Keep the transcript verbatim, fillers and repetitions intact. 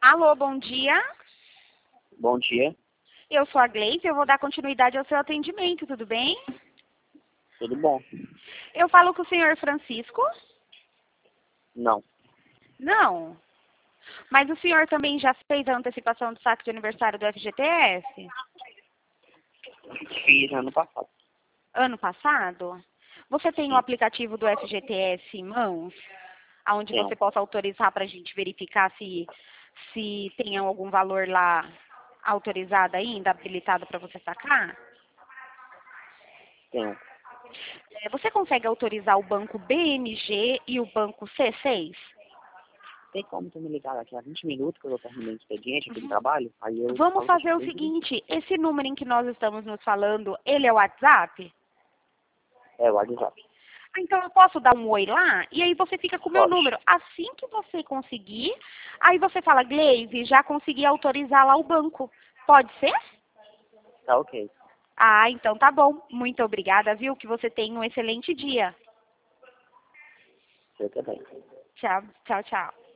Alô, bom dia. Bom dia, Eu sou a Gleice, eu vou dar continuidade ao seu atendimento, tudo bem? tudo bom? Eu falo com o senhor Francisco? Não, Não. Mas o senhor também já fez a antecipação do saque de aniversário do F G T S? fiz ano passado. Ano passado? Você tem o Sim, aplicativo do F G T S em mãos? Onde tenho, você possa autorizar para a gente verificar se, se tem algum valor lá autorizado ainda, habilitado para você sacar? tenho. É, Você consegue autorizar o banco B M G e o banco C seis? Tem como tu me ligar daqui a vinte minutos que eu vou terminar o expediente aqui de trabalho? Aí eu Vamos falo fazer o contigo bem. seguinte, esse número em que nós estamos nos falando, ele é o WhatsApp? É o WhatsApp. Ah, então eu posso dar um oi lá e aí você fica com o meu Pode. número. Assim que você conseguir, aí você fala, Gleice, já consegui autorizar lá o banco. Pode ser? Tá ok. Ah, então tá bom. Muito obrigada, viu? Que você tenha um excelente dia. Eu também. Tchau, tchau, tchau.